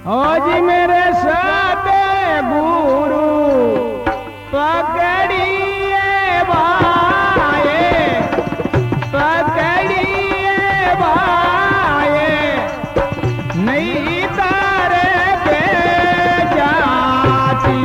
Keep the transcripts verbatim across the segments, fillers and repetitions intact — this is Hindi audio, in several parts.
ओ जी मेरे साथे गुरु पकड़िए भाए, पकड़िए भाए, नहीं तारे पे जाती।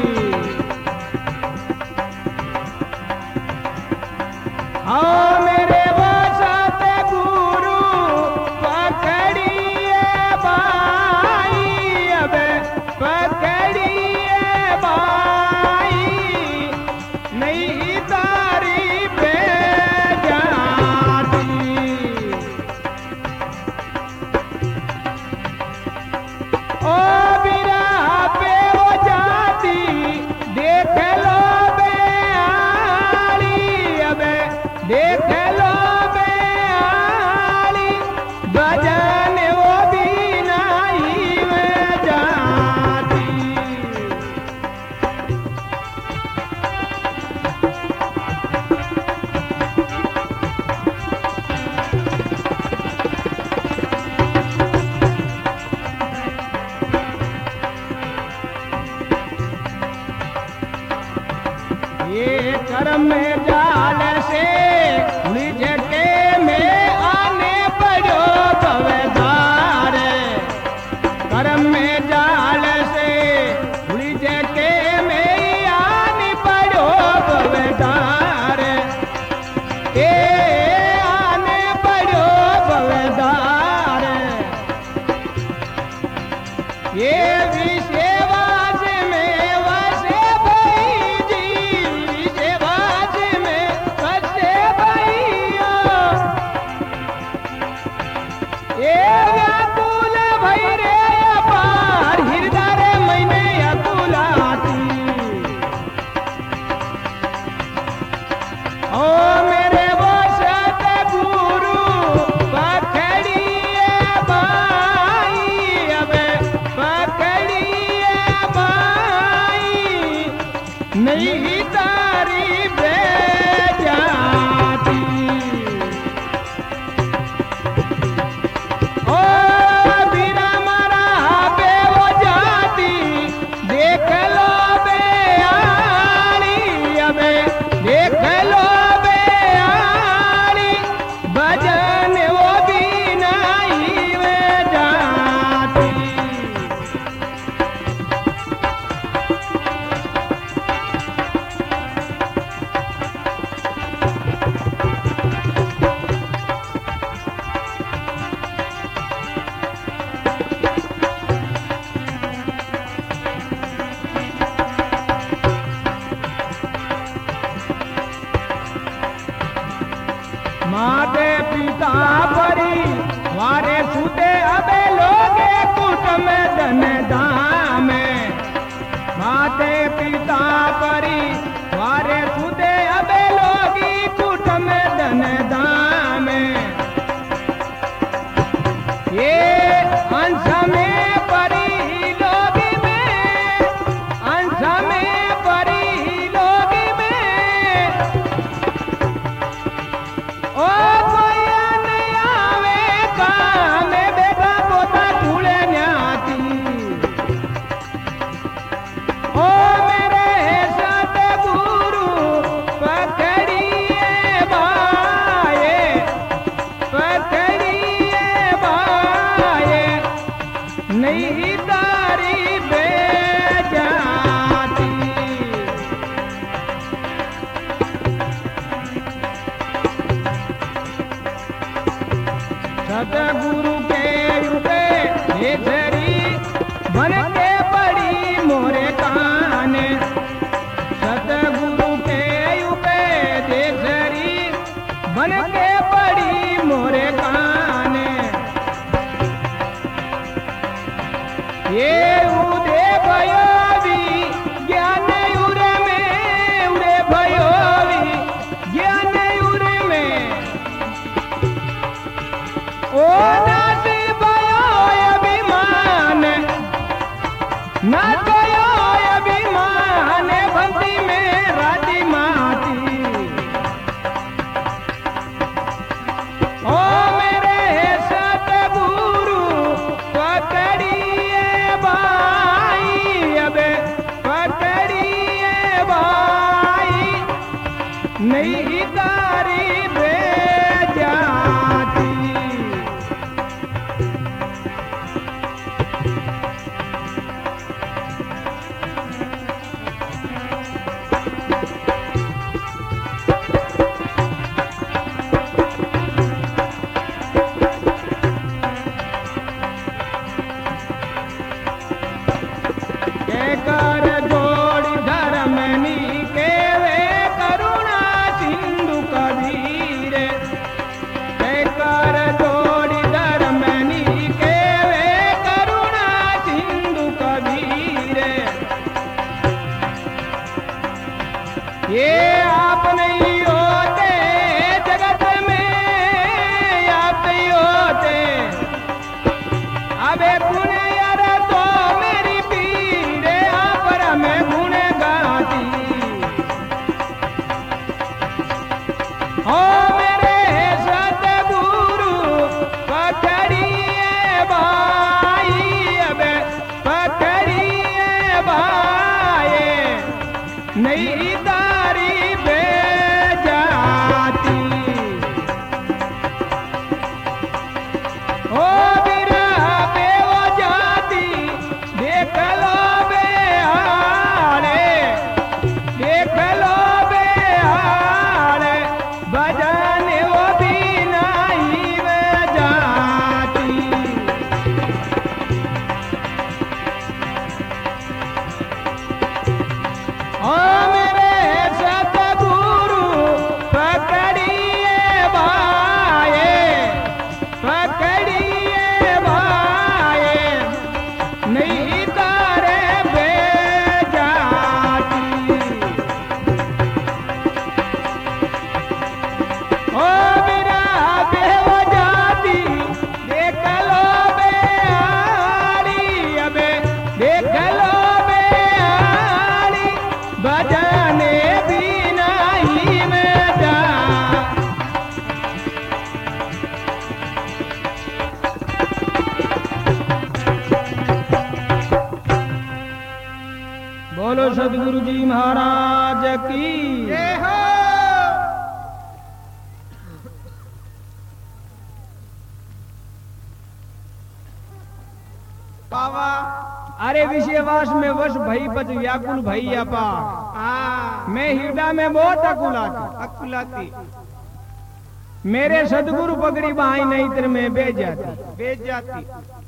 ओ मेरे वो साथे गुरु पकड़िए भाई, अब पकड़िए भाई, नहीं तारी पे जाती। ओ बिरा पे वो जाती, देख लो बेआली, अब देख लो बेआली, भजन वो भी नहीं में जाती। ये कर्म में जाल से उलझ के में आने पड़ो भवधार, कर्म में जाल से उलझ के में आने पड़ो भवधार, ए आने पड़ो भवधार। ये विषयवास में वसे भई जी, विषयवास में वसे भैया, ये व्याकुल भई रे अपार, हृदय रे मैंने अकुलाती। ओ मेरे वो सत गुरु पकड़िए भाई, अब पकड़िए भाई, नहीं तारी पे जाती। ओ बिना मरा पे वो जाती, देख लो बेआली, अब देख लो बेआली, भजन वो भी नहीं में जाती। नहीं तारी बेजाती। ये आप नहीं होते जगत में, आप नहीं होते। अबे गुण यार तो मेरी पीर आप में गुण गाती। हो मेरे सतगुरु पकड़िए भाई, अबे पकड़िए भाई नहीं बोलो सदगुरु जी महाराज की जय हो। बाबा अरे विषयवास में वश भई पद व्याकुल भई अपा। हाँ मैं हृदय में बहुत अकुलाती अकुलाती। मेरे सदगुरु पगड़ी बाई नहीं तेरे में बेच जाती बेच जाती।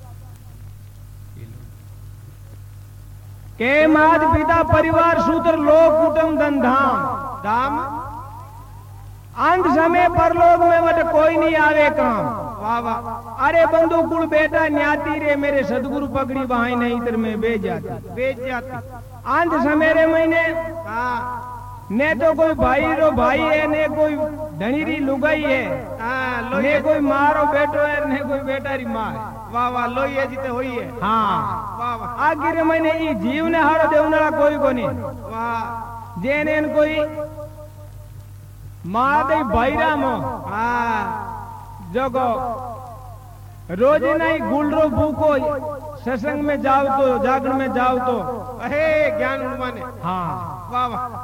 के मात पिता परिवार सूत्र लोक कुटुंब धन धाम धाम। अंत समय परलोक में मत कोई नहीं आवे काम। वाह वाह। अरे बंधु कुल बेटा न्याती रे मेरे सदगुरु पगड़ी बहाई नहीं तेरे में बेच जाती बेच जाती। अंत समय रे महीने हाँ ने तो कोई भाई रो भाई है, ने कोई धनीरी लुगाई है, हाँ ने कोई मारो बेटो है, ने कोई बेटारी माँ है। वाह वाह लोई है जीते हुई है। हाँ वाह वाह। आखिर मैंने ये जीव ने हारो देवनारा कोई को नहीं। वाह जेने कोई माँ दे भाईरा मो। हाँ जगो रोज नहीं गुलरो भूको सत्संग में जाओ तो जागरण में जाओ तो अहे ज्ञान उन्माने। हाँ वाह वाह।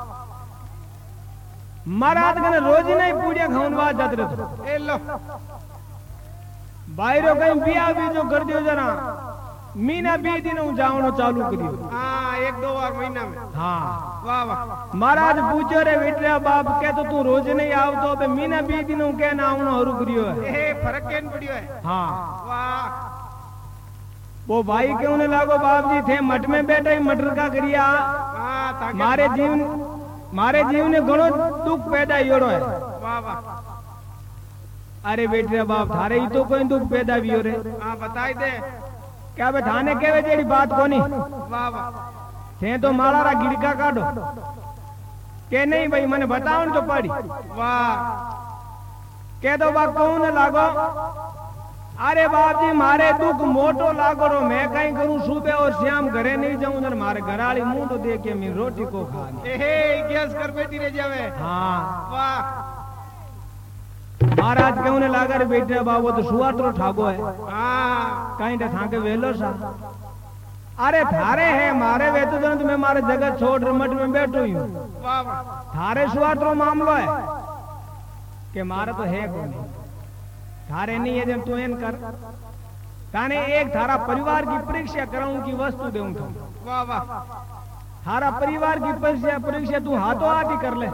महाराज कने रोज नहीं पूजा खाऊंगा जाते रहो। ए लो बाहरो कहीं बिया भी जो कर दियो जरा महीना बीस दिन जावनो चालू करियो। हाँ एक दो बार महीना में। हाँ वाह वाह। महाराज पूछो रे बेटा बाप के तो तू रोज नहीं आव तो बे महीना बीस दिन के ना आवनो हरू करियो है। ए फर्क केन पड़ियो है। हाँ वाह। वो भाई क्यों ने लागो बाप जी थे मठ में बैठे मटर का करिया। हाँ मारे जीवन मारे जीव ने घणो दुख पैदा योड़ो है। वाह वाह। अरे बेटे बाप थारे ही तो कोई दुख पैदा भी हो रे। हाँ बताई दे क्या बे थाने केवे जेड़ी बात कोनी। वाह वाह। थे तो मालारा गिड़का काढो के नहीं भाई मने बताओ तो पड़ी। वाह के तो बाप कौन लागो। अरे बाप जी मारे दुख मोटो लागो रो मैं कहीं करूं सुबह और शाम घरे नहीं जाऊं जन मारे घराली मुंह तो देख के मैं रोटी को खा। एहे गैस कर बेटी रे जावे। हाँ वाह। महाराज क्यों ने लागा रे बेटे बाबू तो सुवातरो ठागो है। हाँ कहीं तो थाके वेलो सा अरे थारे है मारे वे तो जन मैं मारे जगत छोड़ रमट में बैठो ही हूँ। थारे सुआतरो मामलो है कि मारे तो है कोई नहीं, थारे नहीं है जब तू एन कर ताने एक थारा परिवार की परीक्षा कराऊं की वस्तु देऊं तो वाह वाह थारा परिवार की परीक्षा परीक्षा तू हाथों हाथ ही कर ले।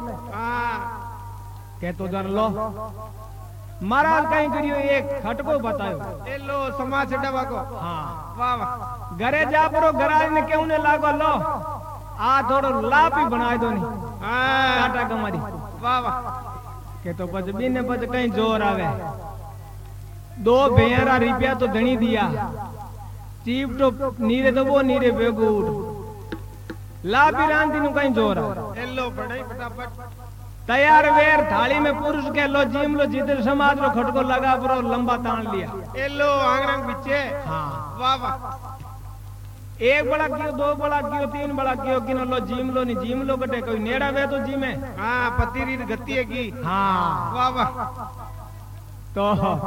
के तो जर लो महाराज कहीं करियो एक खटको बतायो ए लो समाज छड़वा को। हाँ वाह वाह घरे जा परो घराज ने क्यों ने लागो लो आ थोड़ो लाप ही बनाई दो नहीं काटा कमारी वाह वाह के तो पच बीने पच कहीं जोर आवे दो बेहरा रुपया तो धनी दिया चीप तो नीरे तो वो नीरे बेगो उठ लापी रांधी नु कहीं जोर आवे ए लो बढ़ाई फटाफट तैयार वेर थाली में पुरुष के लो जीम लो जिधर समाज रो खटको लगा परो लंबा तान लिया ए लो आंगन पीछे। हाँ वाह वाह एक बड़ा कियो दो बड़ा कियो तीन बड़ा कियो किनो लो जीम लो नहीं जीम लो कटे कोई नेड़ा वे तो जीमे। हाँ पतिरी गति है की। हाँ वाह वाह तो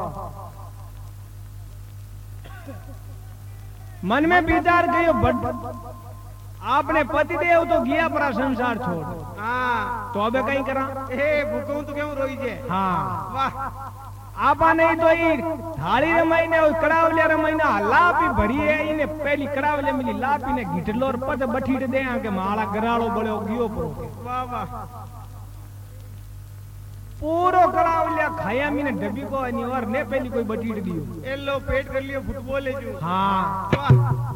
मन में विचार करियो आपने पति देव तो गया पर संसार छोड़। हाँ तो अबे कहीं करा ए भूखों तो क्यों रोई जे। हाँ वाह आपा नहीं तो ई थाली रे महीने और कड़ावले रे महीना लापी भरी है इने पहली कड़ावले मिली लापी ने घिटलो और पच बठीट दे के माला गराड़ो बड़ो गियो परो वाह वाह पूरो कड़ावले खाया मीने डब्बी को नहीं और ने पहली कोई बठीट दियो ए लो पेट कर लियो फुटबॉल जो। हाँ वाह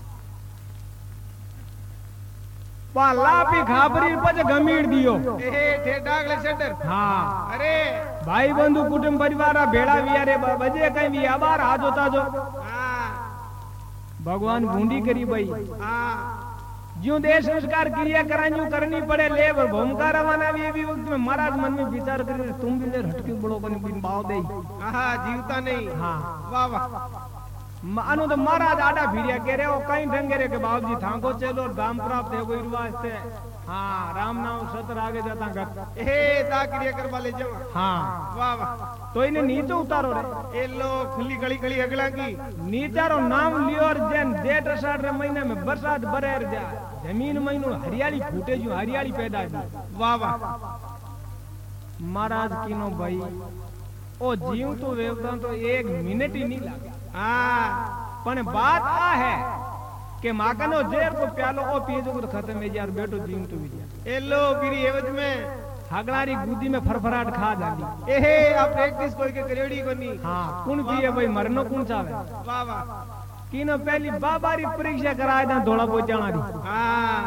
लापी खाबरी पच गमीर दियो ए ठेडागले सेटर। हाँ अरे भाई बंधु कुटुंब परिवार भेड़ा वियारे बजे कहीं भी आबार आज होता जो। हाँ भगवान बूंदी करी भाई। हाँ जो देश संस्कार क्रिया करानी करनी पड़े ले भूमिका रवाना भी भी वक्त में महाराज मन में विचार करे तुम भी ले हटके बड़ो को बिन बाव दे। हाँ जीवता नहीं। हाँ वाह वाह मानो तो महाराज आडा फिरिया कह रहे हो कहीं ढंगे रे के बाबू जी थाको चलो दाम प्राप्त है कोई रिवाज से। हाँ राम नाम सतर आगे जाता घर ए ता क्रिया करवा ले जाओ। हाँ वाह वाह तो इन्हें नीचे उतारो रे ए लो खुली गली गली अगला की नीचारो नाम लियो और जन जेठ अषाढ़ रे महीने में बरसात बरेर जा जमीन महीनों हरियाली फूटे जो हरियाली पैदा जी। वाह वाह महाराज किनो भाई ओ जीव तो वेवता तो एक मिनट ही नहीं लगा। हाँ पण बात आ है कि माकनो जेर को प्यालो ओ पिए जो तो खत्म है यार बेटो जीव तो विजय ए लो पीरी एवज में हगलारी गुदी में फरफराट खा जाली ए हे आ प्रैक्टिस कोई के करेड़ी को नहीं। हाँ कौन पिए भाई मरनो कौन चावे। वाह वाह किनो पहली बाबारी परीक्षा कराए दा धोला पोचाना दी। हाँ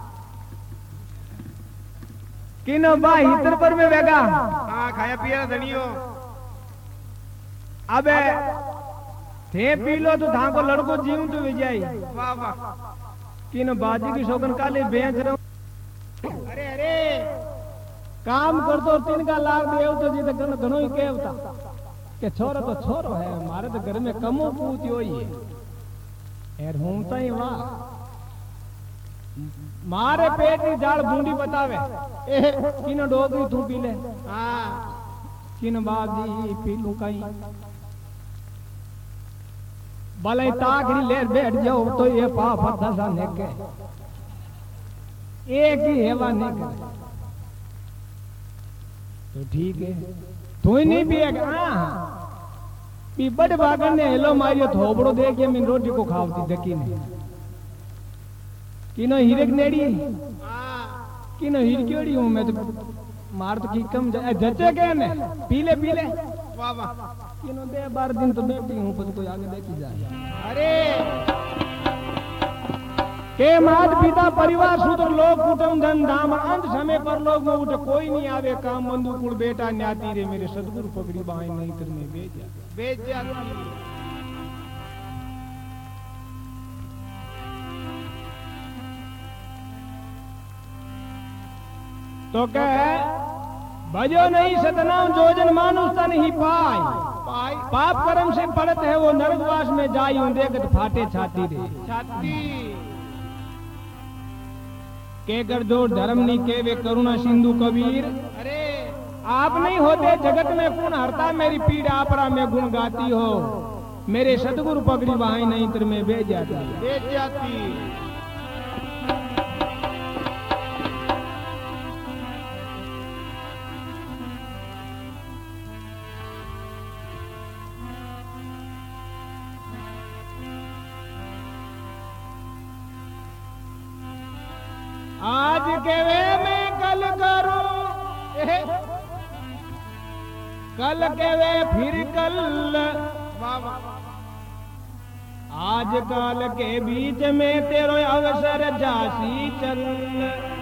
किनो बा हितर पर में वेगा। हाँ खाया पिया धनियो अबे थे पी लो तो था को लड़को जीव तो विजय। वाह वाह किन बाजी की शोकन काले बेच रहो अरे अरे काम कर दो तीन का लाभ देव तो जी तो घणो ही कहता के छोरो तो छोरो है मारे तो घर में कमो पूती होई है यार हूं तो ही वाह मारे पेट की जाल बूंदी बतावे ए किन डोगरी तू पी ले। हां किन बाजी पी लू कहीं भले ताकरी ले बैठ जाओ तो ये पाप दशा ने के एक ही हेवा ने के तो ठीक है तू ही नहीं पिएगा। हां पी बड़ बागन ने हेलो मारियो थोबड़ो दे के मैं रोटी को खावती दकी ने किनो हिरक नेड़ी। हां किनो हिरक्योड़ी हूं मैं तो मार तो की कम जचे के ने पीले पीले। वाह वाह किनो दे बार दिन तो बैठी हूं पर कोई आगे देखी जाए। अरे के मात पिता परिवार सूत्र लोग कुटुंब धन धाम अंत समय पर लोग में उठे कोई नहीं आवे काम बंधु कुल बेटा न्याती रे मेरे सदगुरु पकड़ी बाई नहीं करने बेजा बेजा तो कह भजो नहीं सतनाम जोजन मानुष तन ही पाई पाप कर्म से पड़त है वो नरकवास में जाई देखत फाटे छाती रे छाती के कर जोर धर्म नहीं के वे करुणा सिंधु कबीर। अरे आप नहीं होते जगत में कौन हरता मेरी पीड़ा आपरा में गुण गाती हो मेरे सतगुरु पगड़ी वहां नहीं तर मैं बेच जाती बेच जाती। आज के वे मैं कल करूं, कल के वे फिर कल, आज काल के बीच में तेरो अवसर जासी चल।